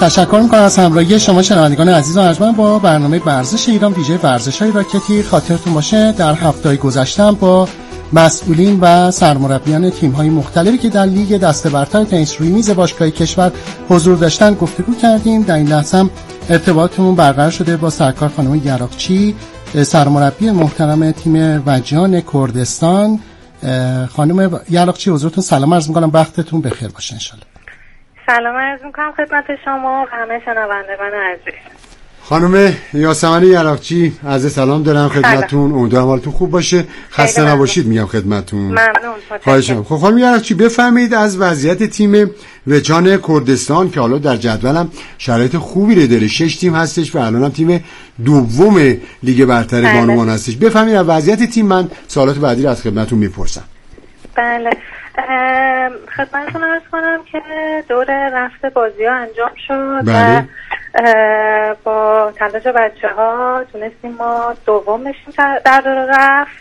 تشکر می‌کنم از همراهی شما شنوندگان عزیز و ارجمند با برنامه ورزش ایران ویژه ورزش‌های راکتی. خاطرتون باشه در هفته‌های گذشته با مسئولین و سرمربیان تیم‌های مختلفی که در لیگ دسته برتر تنیس روی میز باشگاه کشور حضور داشتن گفتگو کردیم. در این لحظه هم ارتباطمون برقرار شده با سرکار خانم یراقچی، سرمربی محترم تیم وجیان کردستان. خانم یراقچی حضورتون سلام عرض می‌کنم، وقتتون بخیر باشه ان شاءالله. سلام عرض می‌کنم خدمت شما و همه شنوندگان عزیز. خانم یاسمن یراقچی عرض سلام دارم خدمتتون، امیدوارم حالتون خوب باشه، خسته نباشید میگم خدمتتون. ممنون. خواهش می‌کنم. خب خانم یراقچی بفرمایید از وضعیت تیم وجیان کردستان که حالا در جدولم شرایط خوبی رو داره، 6 تیم هستش و الانم تیم دوم لیگ برتر بانوان هستش. بفرمایید از وضعیت تیم، من سوالات بعدی رو از خدمتتون میپرسم. بله، خدمتتون عرض کنم که دور رفت بازی‌ها انجام شد. بله. و با تلاش بچه‌ها تونستیم ما دوم بشیم در دور رفت.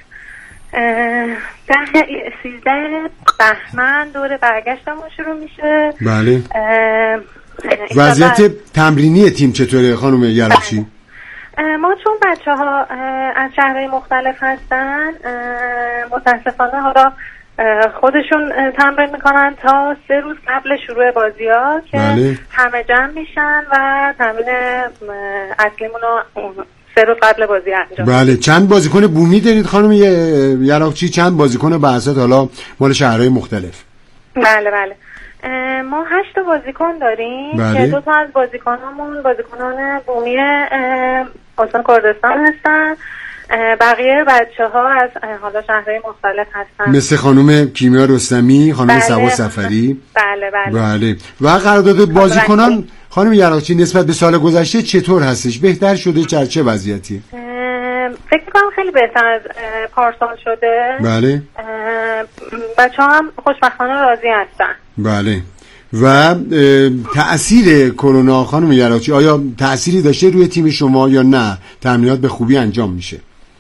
13 بهمن دور برگشتمون شروع میشه. بله. وضعیت تمرینی تیم چطوره خانم یراقچی؟ ما چون بچه‌ها از شهرهای مختلف هستن متاسفانه حالا خودشون تمرین میکنن تا 3 روز قبل شروع بازی‌ها که بله. همه جمع میشن و تمرین اصلیمون رو 3 روز قبل بازی انجام. بله. چند بازیکن بومی دارید خانم یراقچی؟ چند بازیکن به اساس حالا مال شهرهای مختلف؟ بله بله، ما 8 بازیکن داریم. بله. که 2 تا از بازیکنامون بازیکنان بومی استان کردستان هستن، بقیه بچه‌ها از حالا شهرهای مختلف هستن، مثل خانم کیمیا رستمی، خانم بله. سوا سفری. بله بله. بله. و قرارداد بازیکنان خانم یراقچی نسبت به سال گذشته چطور هستش؟ بهتر شده؟ چه وضعیتی؟ فکر می‌کنم خیلی بهتر از پارسال شده. بله. بچه‌ها هم خوشبختانه راضی هستن. بله. و تأثیر کرونا خانم یراقچی آیا تأثیری داشته روی تیم شما یا نه؟ تمرینات به خوبی انجام میشه؟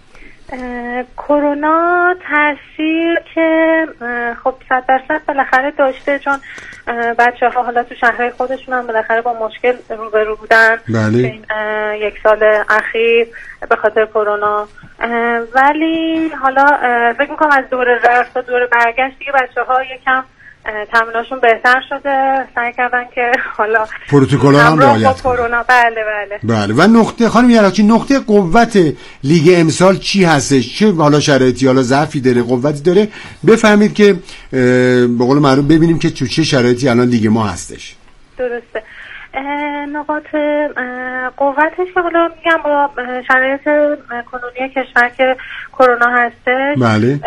کرونا تاثیر که خب 100% بالاخره داشته، چون بچه‌ها حالا تو شهرهای خودشون هم بالاخره با مشکل روبرو بودن. بله. این 1 سال اخیر به خاطر کرونا. ولی حالا فکر می‌کنم از دور رفت تا دور برگشت دیگه بچه‌ها یکم تمریناشون بهتر شده، سعی کردن که حالا پروتکل‌ها هم رعایت کنن. کرونا. بله بله. بله. و نقطه خانم یراقچی نقطه قوت لیگ امسال چی هستش؟ چه حالا شرایطی، حالا ضعفی داره، قوتی داره؟ بفهمید که به قول معروف ببینیم که چه شرایطی الان لیگ ما هستش. درسته. نقاط قوتش که حالا میگم با شرایط کنونی کشور که کرونا هستش. بله.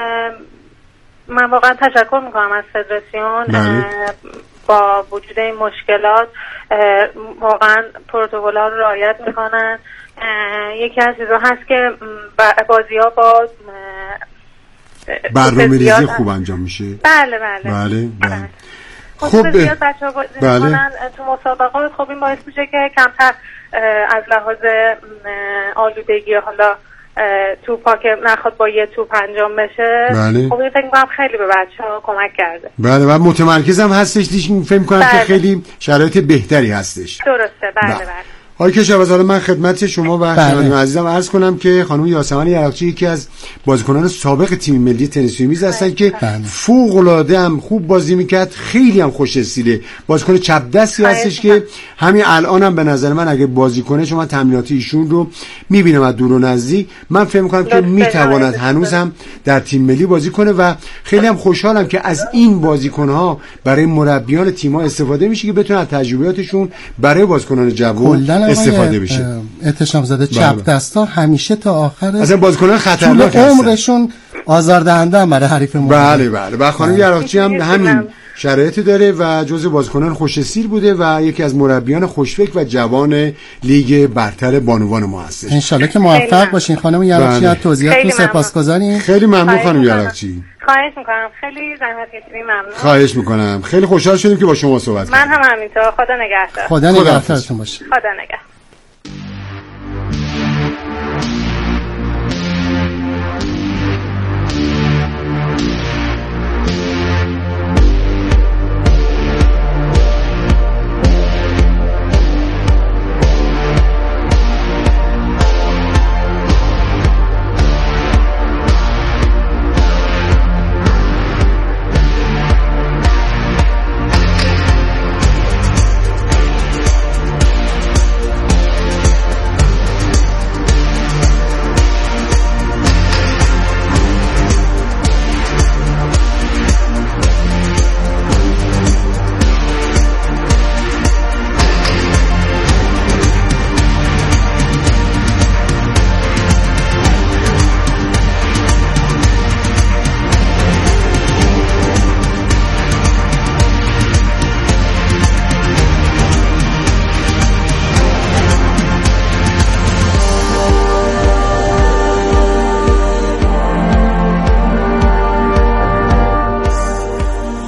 من واقعا تشکر میکنم از فدراسیون. بله. با وجود این مشکلات واقعا پروتکل‌ها رو رعایت میکنن. یکی از چیزها هست که بازی‌ها با برنامه‌ریزی خوب انجام میشه. بله بله بله بله. خب زیاد بچه‌ها بازی میکنن تو مسابقات. خب این باعث میشه که کمتر از لحاظ آلودگی حالا توپا که نخواد با یه توپ انجام بشه. بله. خب این فکر می‌کنم خیلی به بچه‌ها کمک کرده. بله. و متمرکزم هستش، فکر می‌کنم بله. که خیلی شرایط بهتری هستش. درسته. بله بله. آقای کشاورز، حالا من خدمت شما و شنوندگان عزیزم عرض کنم که خانم یاسمن یراقچی یکی از بازیکنان سابق تیم ملی تنیس روی میز هستن که فوق‌العاده هم خوب بازی میکرد، خیلی هم خوش استیله، بازیکن چپ دستی هستش که همین الان هم به نظر من اگه بازی کنه، شما تمرینات ایشون رو میبینم از دور و نزدیک، من فکر میکنم که میتواند هنوز هم در تیم ملی بازی کنه و خیلی هم خوشحالم که از این بازیکن‌ها برای مربیان تیم‌ها استفاده میشه که بتونن از تجربیاتشون برای بازیکنان جوان استفاده بشه. احتشام زده چپ دستا همیشه تا آخر اصلا بازیکنان خطرناک هستن، عمرشون آزاردهنده هم برای حریف مقابل. بله بله. و خانم یراقچی هم همین شرایطی داره و جزو بازیکنان خوش استیل بوده و یکی از مربیان خوشفکر و جوان لیگ برتر بانوان ما هستش. ان شاءالله که موفق باشین خانم یراقچی. از توضیحاتتون سپاسگزاریم. خیلی ممنون خانم یراقچی. خواهش میکنم، خیلی زحمت کشیدین. ممنون. خواهش میکنم، خیلی خوشحال شدیم که با شما صحبت کردیم. من هم همینطور. خدا نگهدار. خدا نگهدارتون باشه. خدا نگهدار.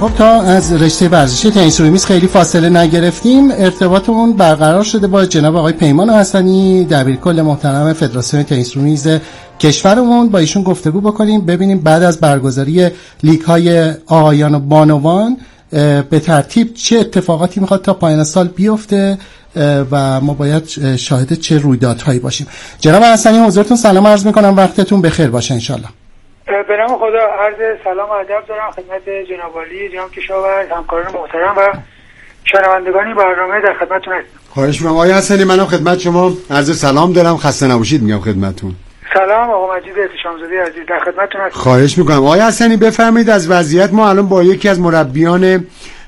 خب تا از رشته ورزشی تنیس روی میز خیلی فاصله نگرفتیم، ارتباطمون برقرار شده با جناب آقای پیمان حسنی، دبیرکل محترم فدراسیون تنیس روی میز کشورمون. با ایشون گفتگو بکنیم ببینیم بعد از برگزاری لیگ‌های آقایان و بانوان به ترتیب چه اتفاقاتی میخواد تا پایان سال بیفته و ما باید شاهد چه رویدادهایی باشیم. جناب حسنی حضورتون سلام عرض میکنم، وقتتون بخیر باشه انشالله. به نام خدا عرض سلام و ادب دارم خدمت جناب عالی، جناب کشاورز، همکاران محترم و شنوندگان برنامه در خدمتتون هستم. خواهش می‌کنم آقای حسنی، منم خدمت شما عرض سلام دارم، خسته نباشید میگم خدمتتون. سلام آقا مجید احتشامزاده عزیز، در خدمتتون هستم. خواهش می‌کنم آقای حسنی بفرمایید از وضعیت. ما الان با یکی از مربیان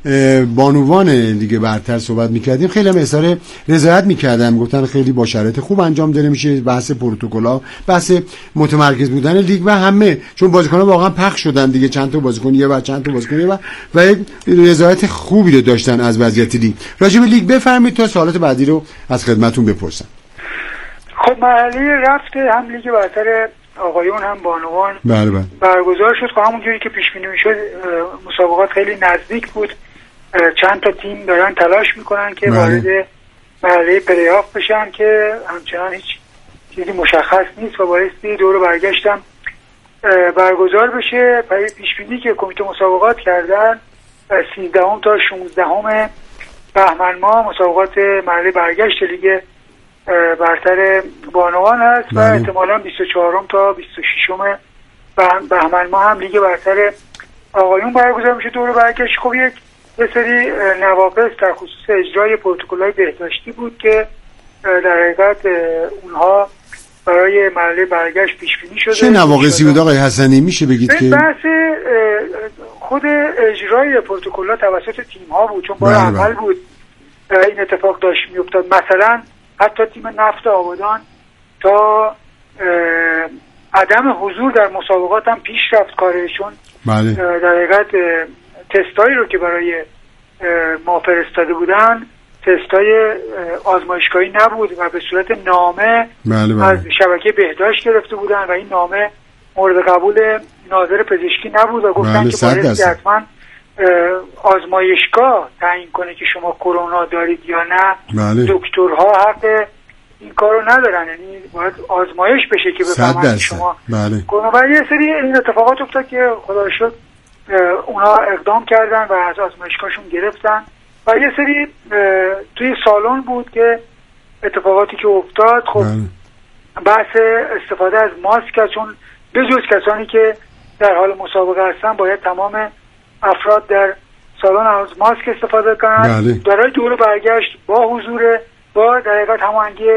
بانوان لیگ برتر صحبت می‌کردیم، خیلی هم اظهار رضایت می‌کردن، گفتن خیلی با شرایط خوب انجام داده میشه، بحث پروتکل‌ها، بحث متمرکز بودن لیگ و همه، چون بازیکن‌ها واقعا پخش شدن دیگه، چند تا بازیکن یه و چند تا بازیکن و یک رضایت خوبی رو داشتن از وضعیت لیگ. راجع به لیگ بفرمایید تا سوالات بعدی رو از خدمتتون بپرسم. خب مرحله رفت هم لیگ برتر آقایون هم بانوان بله برگزار شد. خب همونجوری که پیش بینی میشد مسابقات خیلی نزدیک بود، چند تا تیم دارن تلاش میکنن که وارد مرحله پلی آف بشن که همچنان هیچ چیزی مشخص نیست و بایستی دور برگشتم برگزار بشه. پیش بینی که کمیته مسابقات کردن 13 تا 16 بهمن ماه مسابقات مرحله برگشت لیگ برتر بانوان هست و احتمالاً 24 تا 26 بهمن ماه هم لیگ برتر آقایون برگزار میشه دور برگشت. خب یه سری نواقص در خصوص اجرای پروتکل‌های بهداشتی بود که در حقیقت اونها برای مرحله برگشت پیش بینی شده. چه نواقصی بود آقای حسنی میشه بگید که؟ بحث خود اجرای پروتکل‌ها توسط تیم‌ها بود، چون بار اول بود این اتفاق داشت میافتاد. مثلا حتی تیم نفت آبادان تا عدم حضور در مسابقات هم پیش رفت کارشون. در حقیقت تستایی رو که برای ما فرستاده بودن تستای آزمایشگاهی نبود و به صورت نامه از شبکه بهداشت گرفته بودن و این نامه مورد قبول ناظر پزشکی نبود و گفتن که باید حتما آزمایشگاه تعیین کنه که شما کرونا دارید یا نه. دکترها حق این کارو ندارن، یعنی باید آزمایش بشه که بفهمن شما کرونا. و یه سری این اتفاقات افتاد که خدا رو شکر اونا اقدام کردن و از آزمایشگاهشون گرفتن. و یه سری توی سالن بود که اتفاقاتی که افتاد، خب بحث استفاده از ماسک، چون به جز کسانی که در حال مسابقه هستن باید تمام افراد در سالن از ماسک استفاده کنند. برای دور برگشت با حضور با در حقیقت هماهنگی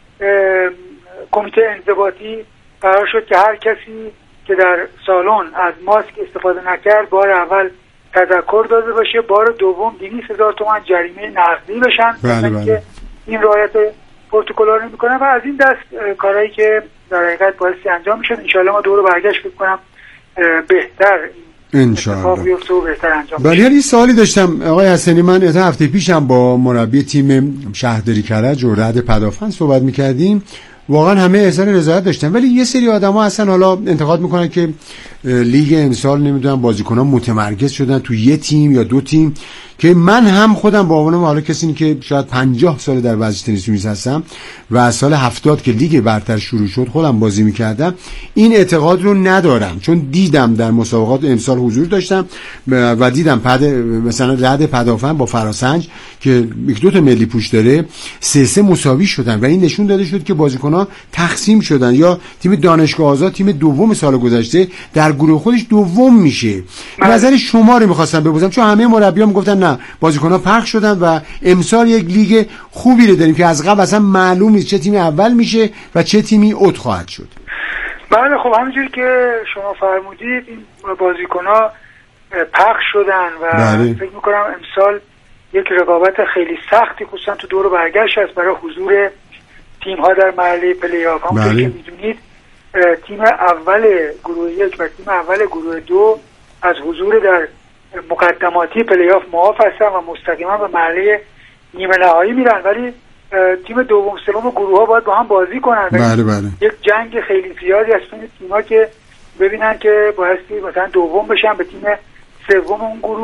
کمیته انضباطی قرار شد که هر کسی که در سالن از ماسک استفاده نکرد بار اول تذکر داده باشه، بار دوم 200,000 تومان جریمه نقدی بشن که این رعایت پروتکل‌ها رو میکنن. و از این دست کارهایی که در حقیقت بایستی انجام میشد. انشالله ما دور برگشت بکنم بهتر انشالله بهتر انجام. ولی یه سوالی داشتم آقای حسنی، من هفته پیشم با مربی تیم شهرداری کرج و رد پدافند صحبت میکردیم، واقعا همه احسان رضایت داشتن، ولی یه سری آدما اصلا حالا انتقاد میکنن که لیگ امسال نمیدونم بازیکنان متمرکز شدن تو یه تیم یا دو تیم، که من هم خودم با عنوان حالا کسی که شاید 50 سال در ورزش تنیس میز هستم و از سال 70 که لیگ برتر شروع شد خودم بازی میکردم، این اعتقاد رو ندارم، چون دیدم در مسابقات امسال حضور داشتم و دیدم مثلا رد پدافند با فراسنج که یک دو تا ملی پوش داره 3-3 مساوی شدن و این نشون داده شد که بازیکن‌ها تقسیم شدن. یا تیم دانشگاه آزاد تیم دوم سال گذشته در گروه خودش دوم میشه. نظر شما رو می‌خواستم بپرسم، چون همه مربیان میگفتن نه بازیکن‌ها پخش شدن و امسال یک لیگ خوبی رو داریم که از قبل اصلا معلوم نیست چه تیمی اول میشه و چه تیمی اوت خواهد شد. بله خب همونجوری که شما فرمودید این بازیکن‌ها پخش شدن و فکر می‌کنم امسال یک رقابت خیلی سختی خصوصا تو دور برگشت است برای حضور تیم‌ها در مرحله پلی آف. همونطور که می‌دونید تیم اول گروه 1 و تیم اول گروه 2 از حضور در مقدماتی پلی آف معاف هستن و مستقیما به مرحله نیمه نهایی میرن، ولی تیم دوم سوم گروه ها باید با هم بازی کنن. یک جنگ خیلی زیادی از بین تیم‌ها که ببینن که بایستی مثلا دوم بشن به تیم سوم اون گروه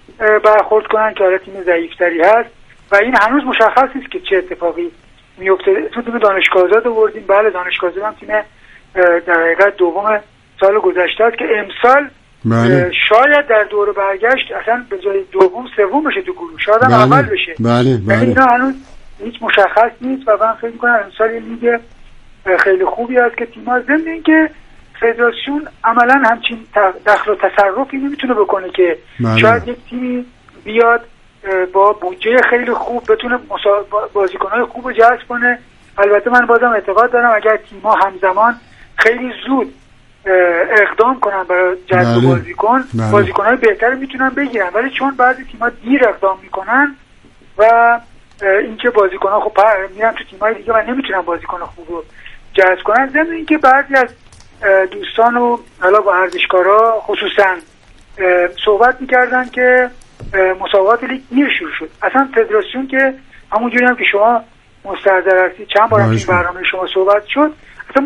برخورد کنن که حالا تیم ضعیف‌تری هست و این هنوز مشخص نیست که چه اتفاقی میفته. تو تیم دانشگاه آزاد آوردیم، بله دانشگاه آزاد هم تیم در حقیقت دوم سال گذشته است که امسال شاید در دور برگشت اصلا به جای دوم سوم بشه تو گروه، شاید هم اول بشه. بله. اینا هنوز هیچ مشخص نیست و من فکر می‌کنم امسال این لیگ خیلی خوبی است که تیم‌ها ضمن اینکه فدراسیون عملاً همچین دخل و تصرفی نمیتونه بکنه که شاید یک تیمی بیاد با بودجه خیلی خوب بتونه بازیکن‌های خوب رو جذب کنه. البته من بازم اعتقاد دارم اگر تیم‌ها همزمان خیلی زود اقدام کنن برای جذب بازیکن‌های بهتر میتونن بگیرن، ولی چون بعضی تیم‌ها دیر اقدام میکنن و اینکه بازیکن‌ها خب میرن تو تیم‌های دیگه و نمیتونن بازیکن خوب رو جذب کنن. ضمن اینکه بعضی از دوستان و حالا با ورزشکارا خصوصا صحبت میکردن که مسابقات لیگ دیر شروع شد. اصلا فدراسیون که همونجوری هم که شما مستحضر هستی چند بار این برنامه شما صحبت شد، اصلا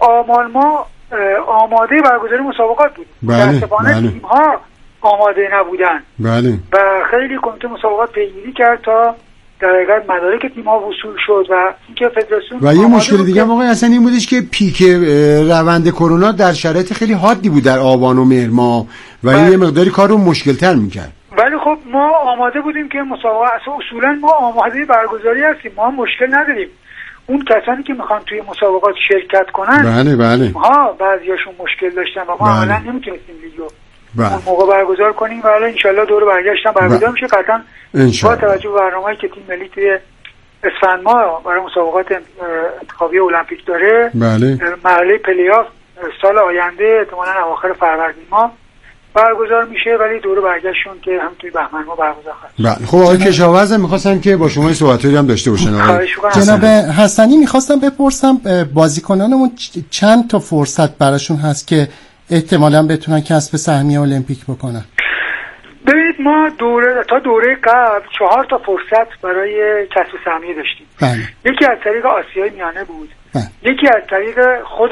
ما آماده برگزاری مسابقات بودیم. متاسفانه تیم‌ها آماده نبودن. و خیلی کمیته مسابقات پیگیری کرد تا در حقیقت مدارک تیم‌ها وصول شد و اینکه فدراسیون و یه مشکل دیگه موقع اصلا این بودش که پیک روند کرونا در شرایط خیلی حادی بود در آبان و مهر ماه و این یه مقداری کار رو مشکل‌تر می‌کرد. ولی خب ما آماده بودیم که مسابقه اصولا ما آماده برگزاری هستیم، ما مشکل نداریم. اون کسانی که میخوان توی مسابقات شرکت کنن ها بعضیاشون مشکل داشتن و ما عملاً نمیتونستیم لیگو اون موقع برگزار کنیم و حالا انشالله دور برگشتن برگزار میشه قطعاً با توجه به برنامه‌ای که تیم ملی توی اسفند ماه برای مسابقات انتخابی المپیک داره. مرحله پلی‌آف سال آینده احتمالاً اواخر فروردین ماه برگزار میشه، ولی دور برگشتشون که هم توی بهمن ماه برگزار خواهد. خب آقای کشاورز می‌خواستم که با شما صحبتایی هم داشته باشن. جناب حسنی می‌خواستم بپرسم بازیکنانمون چند تا فرصت براشون هست که احتمالاً بتونن کسب سهمیه المپیک بکنن؟ ببینید ما تا دوره قبل 4 تا فرصت برای کسب سهمیه داشتیم. یکی از طریق آسیای میانه بود. یکی از طریق خود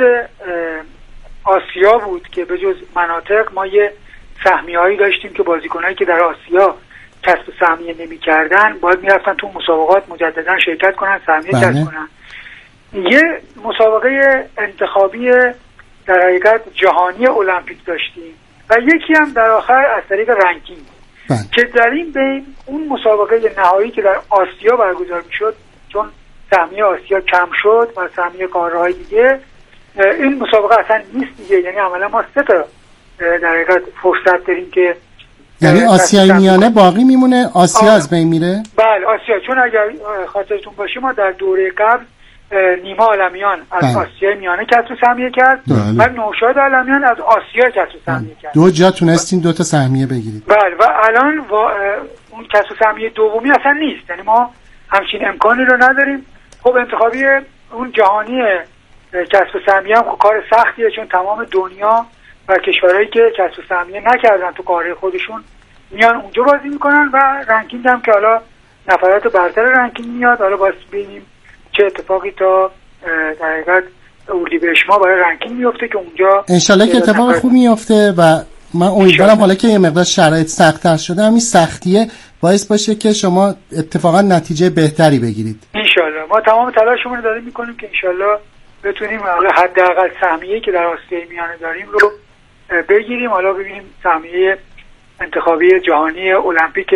آسیا بود که به جز مناطق ما یه سهمیه‌ای داشتیم که بازیکنایی که در آسیا کسب سهمیه نمی‌کردن باید می‌رفتن تو مسابقات مجددا شرکت کنن، سهمیه کسب کنن. یه مسابقه انتخابی در حقیقت جهانی المپیک داشتیم و یکی هم در آخر از طریق رنکینگ که در این بین اون مسابقه نهایی که در آسیا برگزار می‌شد چون سهمیه آسیا کم شد و سهمیه قاره‌های دیگه این مسابقه اصلا نیست دیگه، یعنی عملا ما 3 تا در حقیقت فرصت داریم که یعنی آسیای میانه باقی میمونه، آسیا از بین میره. بله آسیا، چون اگر خاطرتون باشه ما در دوره قبل نیما عالمیان از آسیای میانه کسب سهمیه کرد و نوشاد عالمیان از آسیا کسب سهمیه کرد. 2 جا تونستین 2 تا سهمیه بگیرید. بله و الان اون کسب سهمیه دومی اصلا نیست، یعنی ما همچین امکانی رو نداریم. خب انتخابی اون جهانی کسب سهمیه هم کار سختیه چون تمام دنیا و کشورهایی که کسب سهمیه نکردن تو قاره خودشون میان اونجا بازی میکنن و رنکینگ هم که حالا نفرات برتر رنکینگ میاد، حالا باید ببینیم چه اتفاقی تا در حقیقت اردیبهشت ماه برای رنکینگ میفته که اونجا انشالله که اتفاق خوب میفته و من امیدوارم حالا که یه مقدار شرایط سخت‌تر شده همین سختیه باعث باشه که شما اتفاقا نتیجه بهتری بگیرید. انشالله ما تمام تلاشمون رو داریم میکنیم که انشالله بتونیم حداقل سهمیه‌ای که در آسیای میانه داریم رو بگیریم. حالا ببینیم سهمیه انتخابی جهانی المپیک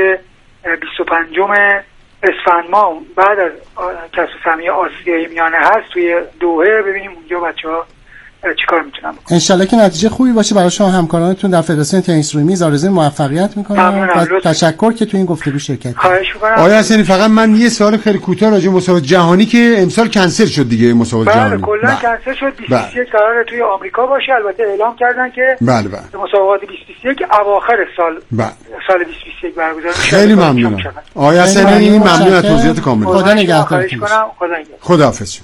25 اسفند ماه بعد از کسب سهمیه آسیای میانه هست توی دوحه، ببینیم اونجا بچه‌ها چیکار میتونن بکنن. انشالله که نتیجه خوبی باشه برای شما همکارانتون در فدراسیون تنیس روی میز. آرزوی موفقیت میکنم و تشکر که تو این گفتگو شرکت کردید. خواهش می‌کنم. آقای حسنی فقط من یه سوال خیلی کوتاه راجع به مسابقات جهانی که امسال کنسل شد دیگه، مسابقات جهانی کلا کنسل شد. 2021 قراره توی آمریکا باشه، البته اعلام کردن که مسابقات 2021 اواخر سال 2021 برگزار میشه. خیلی ممنونم آقای حسنی، ممنون از توضیحات کامل. خدا نگهدارتون. خداحافظ.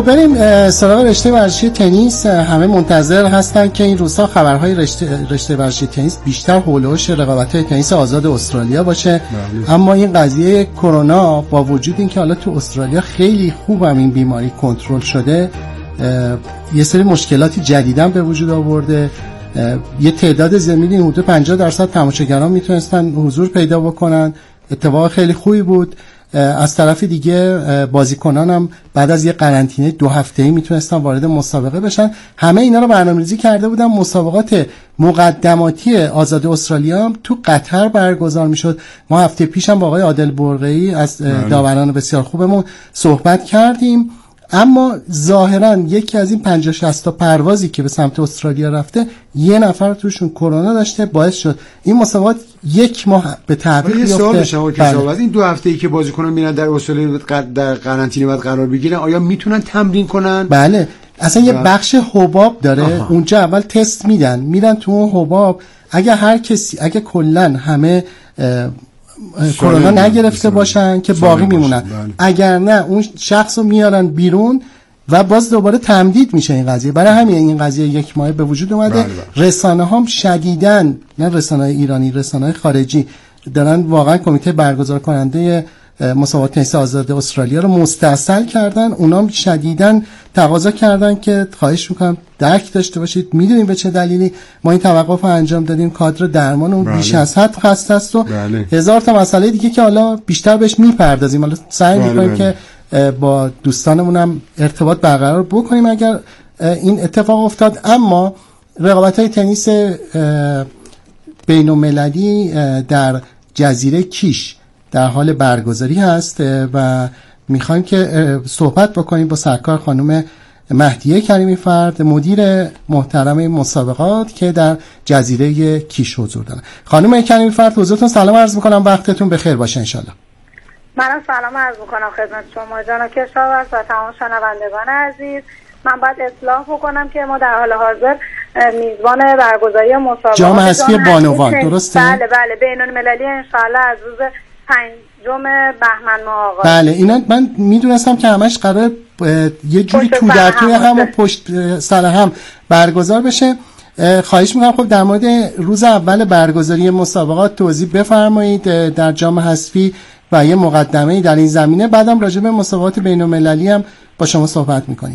خب بریم سراغ رشته ورزشی تنیس. همه منتظر هستن که این روزها خبرهای رشته ورزشی تنیس بیشتر حولوش رقابت‌های تنیس آزاد استرالیا باشه. اما این قضیه کرونا با وجود اینکه حالا تو استرالیا خیلی خوب این بیماری کنترل شده، یه سری مشکلاتی جدیدن به وجود آورده. یه تعداد زمینی حدود 50% تماشاگران میتونستن حضور پیدا بکنن، اتفاق خیلی خوبی بود. از طرف دیگه بازیکنان هم بعد از یه قرنطینه 2 هفته‌ای میتونستن وارد مسابقه بشن. همه اینا رو برنامه‌ریزی کرده بودن. مسابقات مقدماتی آزاد استرالیا هم تو قطر برگزار میشد. ما هفته پیش هم با آقای عادل برقعی از داوران بسیار خوبمون صحبت کردیم. اما ظاهرا یکی از این 50-60 تا پروازی که به سمت استرالیا رفته، یه نفر توشون کرونا داشته، باعث شد این مسابقات 1 ماه به تعویق بیفته. سوال شما که از این 2 هفته‌ای که بازیکنان میرن در استرالیا در قرنطینه بعد قرار بگیرن، آیا میتونن تمرین کنن؟ بله، اصلا یه بخش حباب داره. اونجا اول تست میرن تو اون حباب. اگه کلا همه کرونا نگرفته باشن که باقی میمونن، اگر نه اون شخص رو میارن بیرون و باز دوباره تمدید میشه این قضیه. برای همین این قضیه 1 ماه به وجود اومده. رسانه هم شدیداً، نه رسانه ایرانی، رسانه خارجی دارن واقعا کمیته برگزار کننده مسابقات تنیس آزاد استرالیا رو مستاصل کردن. اونام شدیداً تقاضا کردن که خواهش میکنم درک داشته باشید، میدونیم به چه دلیلی ما این توقف رو انجام دادیم. کادر درمان اون بیش از حد خسته است و هزار تا مسئله دیگه که حالا بیشتر بهش میپردازیم. حالا سعی میکنیم که با دوستانمونم ارتباط برقرار بکنیم اگر این اتفاق افتاد. اما رقابت‌های تنیس بین‌المللی در جزیره کیش در حال برگزاری هست و میخوایم که صحبت بکنیم با سرکار خانم مهدیه کریمی فرد، مدیر محترم مسابقات که در جزیره کیش حضور دارن. خانم کریمی فرد، حضورتون سلام عرض میکنم، وقتتون بخیر باشه انشالله. منم سلام عرض میکنم خدمت شما جناب کشاورز و تمام شنوندگان عزیز. من باید اصلاح بکنم که ما در حال حاضر میزبان برگزاری مسابقات جام حذفی بانوان، درسته؟ بله بین‌المللی ان شاءالله از روز 5 بهمن ماه آغاز. بله، اینا من میدونستم که همش قرار یه جوری تو در توی هم و پشت سر هم برگزار بشه. خواهش میکنم خب در مورد روز اول برگزاری مسابقات توضیح بفرمایید در جام حذفی و یه مقدمه‌ای در این زمینه. بعدم راجع به مسابقات بین‌المللی هم با شما صحبت میکنیم.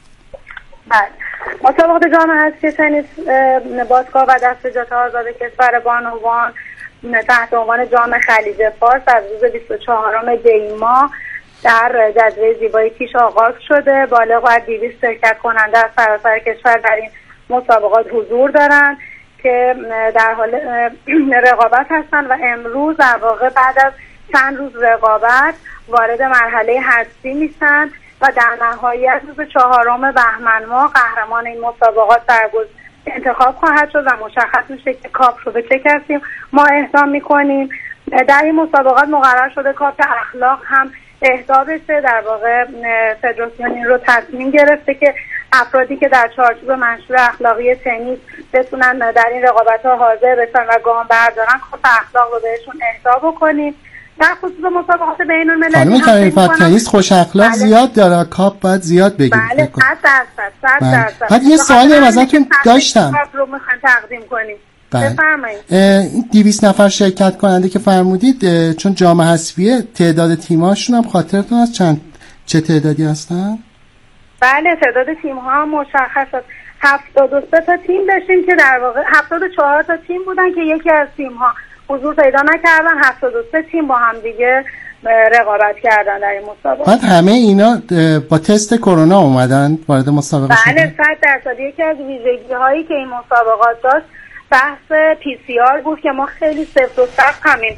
بله، مسابقات جام حذفی تنیس باشگاه و دستجات آزاد کشور بانوان تحت عنوان جام خلیج فارس از روز 24 دی ماه در جزیره زیبای کیش آغاز شده. بالغ بر 200 شرکت کننده از سراسر کشور در این مسابقات حضور دارند که در حال رقابت هستند و امروز در واقع بعد از چند روز رقابت وارد مرحله حذفی میشن و در نهایت روز 4 بهمن ماه قهرمان این مسابقات انتخاب خواهد شد و مشخص میشه که کاپ رو به چه کسی ما اهدا میکنیم. در این مسابقات مقرر شده کاپ اخلاق هم اهدا بشه. در واقع فدراسیون این رو تصمیم گرفته که افرادی که در چارچوب منشور اخلاقی تنیس بتونن در این رقابت‌ها حاضر بشن و گام بردارن، کاپ اخلاق رو بهشون اهدا بکنیم. در خصوص مسابقات بین‌المللی خانم تنیس خوش اخلاق زیاد داره، کاپ باید زیاد بگیرید. بله 100%. بعد یه سوالی ازتون داشتم. کاپ رو می‌خوایم تقدیم کنیم. بفرمایید. این 200 نفر شرکت کننده که فرمودید، چون جام حذفیه تعداد تیم‌هاشون هم خاطرتون از چه تعدادی هستن؟ بله، تعداد تیم‌ها مشخص است. 73 تا تیم داشتیم که در واقع 74 تا تیم بودن که یکی از تیم‌ها حضور پیدا نکردن. 73 تیم با هم دیگه رقابت کردن در این مسابقه. بعد همه اینا با تست کرونا اومدن وارد مسابقه شدن؟ بله 100%. یکی از ویژگی‌هایی که این مسابقات داشت بحث PCR بود که ما خیلی سفت و سخت همین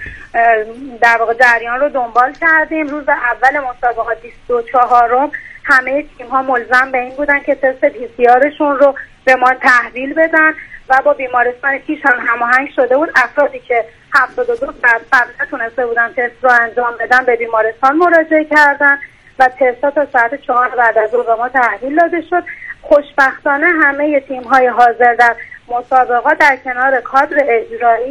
در واقع جریان رو دنبال کردیم. روز اول مسابقات 24 همه تیم‌ها ملزم به این بودن که تست PCR-شون رو به ما تحویل بدن و با بیمارستان کیش هم هماهنگ شده بود. افرادی که 72 ساعت قبل تونسته بودن تست رو انجام بدن به بیمارستان مراجعه کردن و تست‌ها تا ساعت 4 بعد از ظهر به ما تحویل داده شد. خوشبختانه همه تیم‌های حاضر در مسابقات در کنار کادر اجرایی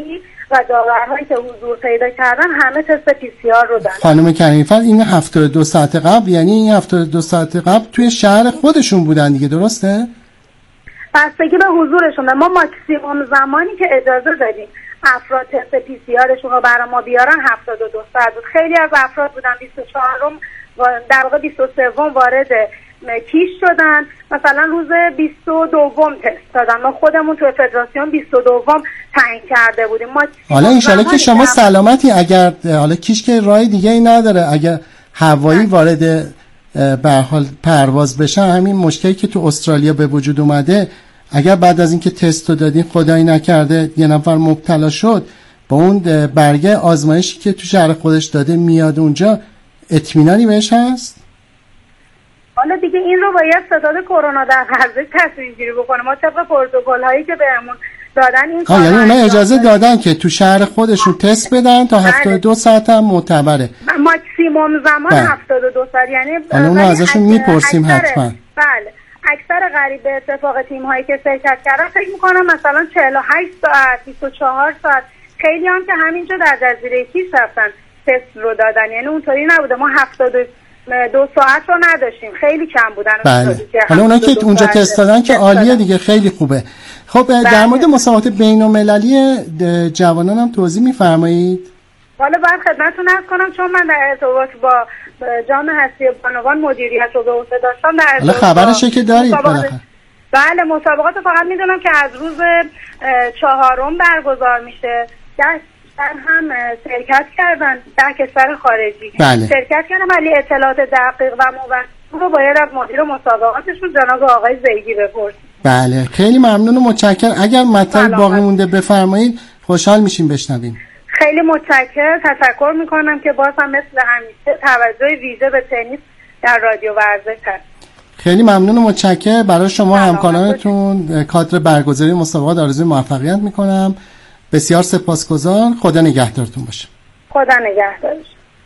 و داورهایی که حضور پیدا کردن همه تست PCR رو دادن. خانم کریمی این 72 ساعت قبل، یعنی این 72 ساعت قبل توی شهر خودشون بودن دیگه، درسته؟ بستگی به حضورشون. ما ماکسیموم زمانی که اجازه دادیم افراد تست PCR شون رو برای ما بیارن 72 ساعت بود. خیلی از افراد بودن 24م در واقع 23م وارد کیش شدن، مثلا روز 22م تست دادن. ما خودمون تو فدراسیون 22م تعیین کرده بودیم. حالا انشالله که شما سلامتی، اگر حالا کیش که راه دیگه ای نداره، اگر هوایی وارد به حال پرواز بشن، همین مشکلی که تو استرالیا به وجود اومده، اگر بعد از اینکه تستو دادین خدایی نکرده یه نفر مبتلا شد، با اون برگه آزمایشی که تو شهر خودش داده میاد اونجا، اطمینانی بهش هست؟ حالا دیگه این رو باید ستاد کرونا در ورزش تصمیم گیری بکنه. ما طبق پروتکل هایی که بهمون دادن این کار، یعنی اونا اجازه دادن که تو شهر خودشون تست بدن تا 72 ساعت هم معتبره. ماکسیموم زمان 72 ساعت، یعنی اونا ازشون میپرسیم حتما. بله، اکثر قریب به اتفاق تیم هایی که شرکت کردن فکر میکنم مثلا 48 ساعت 24 ساعت، خیلی هم که همینجا در جزیره کیش رفتن تست رو دادن، یعنی اونطوری نبوده. ما 72 ساعت رو نداشتیم، خیلی کم بودن. بله. حالا اونا که اونجا تست دادن که عالیه دیگه، خیلی خوبه. خب در مورد مسابقات بین‌المللی جوانان هم توضیح می‌فرمایید؟ حالا باید خدمتتون عرض کنم، چون من در ارتباط با جام حذفی بانوان مدیریت رو به عهده داشتم، در حالا خبرشه که دارید بله، مسابقات فقط میدونم که از روز 4 برگزار میشه. در هم شرکت کردن 10 کشور خارجی. بله. شرکت کردن، ولی اطلاعات دقیق و موثق رو باید از مدیر مسابقاتشون جناب آقای زیدی بپرسید. بله، خیلی ممنون و متشکرم. اگر مطلب باقی مونده بفرمایید، خوشحال میشیم بشنویم. خیلی متشکرم، تشکر میکنم که باز هم مثل همیشه توجه ویژه به تنیس در رادیو ورزش هست. خیلی ممنون و متشکرم. برای شما همکارانتون کادر برگزاری مسابقات آرزوی موفقیت میکنم. بسیار سپاسگزار. خدا نگهدارتون باشه. خدا نگهدارش.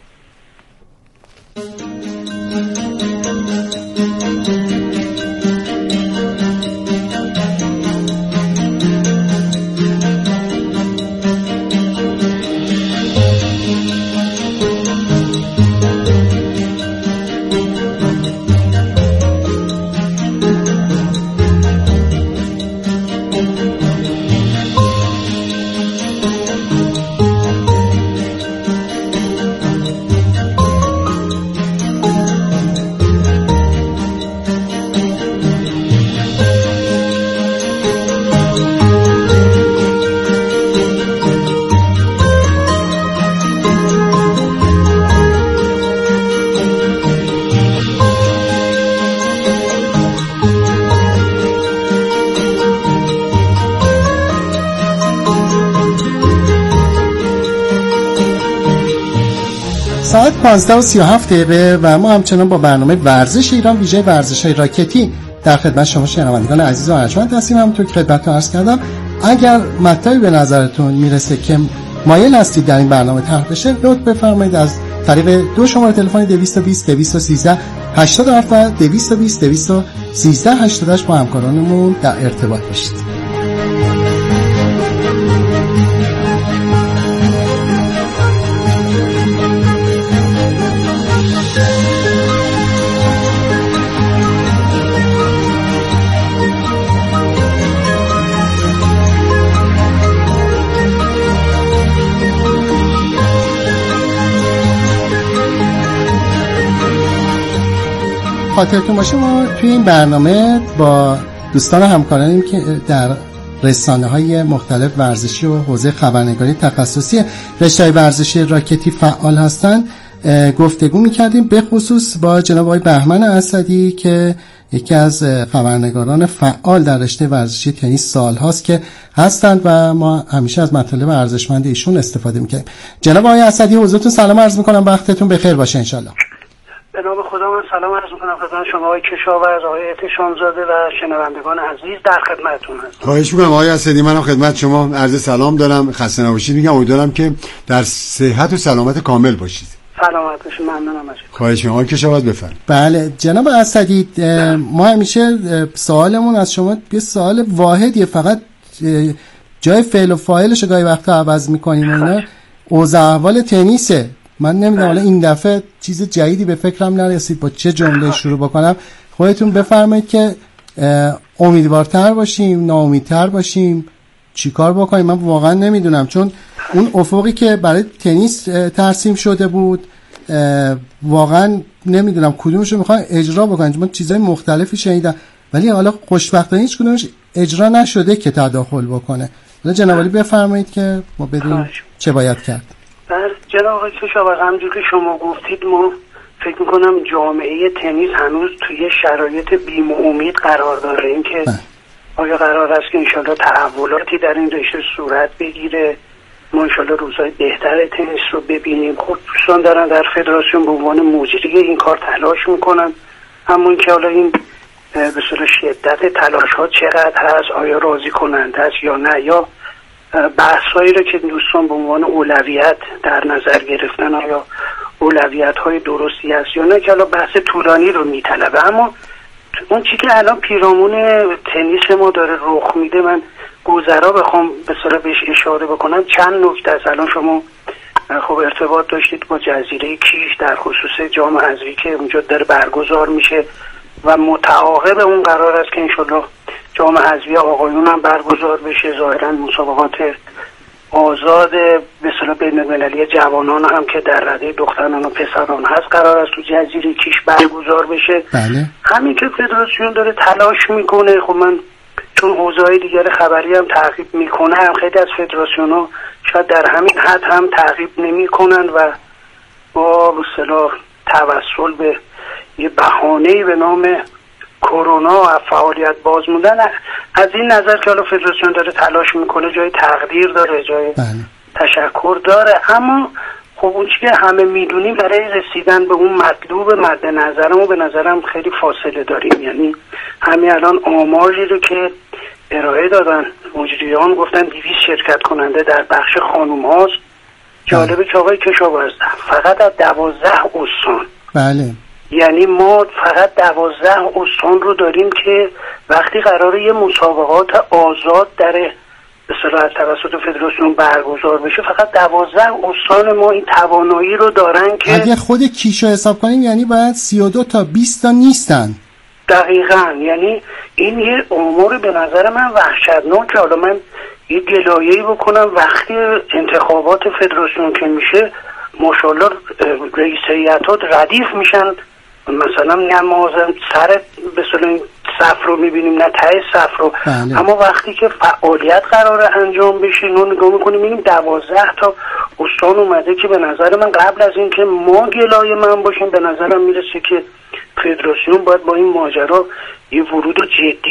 ساعت 15:37 و ما همچنان با برنامه ورزش ایران ویژه ورزش‌های راکتی در خدمت شما شنوندگان عزیز و ارجمند هستیم. همونطور که خدمتتون عرض کردم، اگر مطلبی به نظرتون میرسه که مایل هستید در این برنامه طرح بشه، لطف بفرمایید از طریق 2 شماره تلفن 220 213 87 و 220 213 88 با همکارانمون در ارتباط باشید. خاطرتون باشه ما توی این برنامه با دوستان همکارانیم که در رسانه‌های مختلف ورزشی و حوزه خبرنگاری تخصصی رشته ورزشی راکتی فعال هستند گفتگو می‌کردیم، به خصوص با جناب آقای بهمن اسدی که یکی از خبرنگاران فعال در رشته ورزشی تنیس سال‌هاست که هستند و ما همیشه از مطالب ارزشمند ایشون استفاده می‌کنیم. جناب آقای اسدی حضورتون سلام عرض می‌کنم، وقتتون بخیر باشه انشالله. به نام خدا من سلام عرض می‌کنم خدمت شما آقای کشاورز، آقای احتشامزاده و شنوندگان عزیز، در خدمتتون هستم. خواهش می‌کنم آقای اسدی، منم خدمت شما عرض سلام دارم، خسته نباشید میگم، امیدوارم که در صحت و سلامت کامل باشید. سلامت باشید، ممنونم ازتون. خواهش می‌کنم آقای کشاورز بفرمایید. بله جناب اسدی، ما همیشه سوالمون از شما یه سوال واحدیه، فقط جای فعل و فاعلش رو گاهی وقتا عوض میکنیم و اینا. اوضاع احوال تنیسه. من نمیدونم حالا این دفعه چیز جدیدی به فکرم نرسید با چه جمله شروع بکنم. خودتون بفرمایید که امیدوارتر باشیم، ناامیدتر باشیم، چیکار بکنیم. من واقعا نمیدونم، چون اون افقی که برای تنیس ترسیم شده بود واقعا نمیدونم کدومش رو میخوان اجرا بکنن. من چیزای مختلفی شنیدم ولی حالا خوشبختانه هیچ کدومش اجرا نشده که تداخل بکنه. حالا جناب عالی بفرمایید که ما بدونیم چه باید کرد. بله جناب آقای کشاورز، همونجور که شما گفتید ما فکر میکنم جامعه تنیس هنوز توی شرایط بیم و امید قرار داره. این که آیا قرار است که انشالله تحولاتی در این رشته صورت بگیره، ما انشالله روزهای بهتر تنیس رو ببینیم. خود دوستان دارن در فدراسیون به عنوان مجری این کار تلاش میکنن، اما این که حالا این به صورت شدت تلاش ها چقدر هست، آیا راضی کننده است یا نه، یا بحثایی رو که دوستان به عنوان اولویت در نظر گرفتن آیا اولویت های درستی است یا نه، که حالا بحث طولانی رو میطلبه. اما اون چی که الان پیرامون تنیس ما داره رخ میده، من گذرا بخوام به صورت بهش اشاره بکنم چند نکته است. الان شما خب ارتباط داشتید با جزیره کیش در خصوص جام حذفی که اونجا داره برگزار میشه و متعاقب اون قرار است که انشالله جام حذفی آقایون هم برگزار بشه. ظاهرا مسابقات آزاد به اصطلاح بین‌المللی جوانان هم که در رده دختران و پسران هست قرار است تو جزیره کیش برگزار بشه. بله. همین که فدراسیون داره تلاش میکنه. خب من چون حوزه‌های دیگر خبری هم تعقیب میکنم، خیلی از فدراسیون‌ها شاید در همین حد هم تعقیب نمیکنن و با به اصطلاح توسل به یه بهانه‌ای به نام کرونا و فعالیت باز موندن. از این نظر که حالا فدراسیون داره تلاش میکنه جای تقدیر داره، جای تشکر داره. اما خب اون چیزی که همه میدونیم برای رسیدن به اون مطلوب مد نظرمون به نظرم خیلی فاصله داریم. یعنی همین الان آماری رو که ارائه دادن مجریان گفتن 200 شرکت کننده در بخش خانوم هاست. جالبه که آقای کشاورز فقط از 12 استان، بله، یعنی ما فقط 12 استان رو داریم که وقتی قراره یه مسابقات آزاد در به صورت توسط فدراسیون برگزار بشه فقط 12 استان ما این توانایی رو دارن که اگه خود کیشو حساب کنیم یعنی باید 32 تا 20 تا نیستن. دقیقاً، یعنی این یه امور به نظر من وحشتناکه. حالا من یه گلایه‌ای بکنم وقتی انتخابات فدراسیون که میشه ماشاءالله رئیس هیئت‌ها ردیف میشن، مثلا نه ما سر به اصطلاح صف رو میبینیم نه ته صف رو. بله. اما وقتی که فعالیت قراره انجام بشه نو نگاه میکنیم میبینیم 12 تا استان اومده که به نظر من قبل از این که ما گلایه من باشیم به نظرم میرسه که فدراسیون باید با این ماجرا یه ورود جدی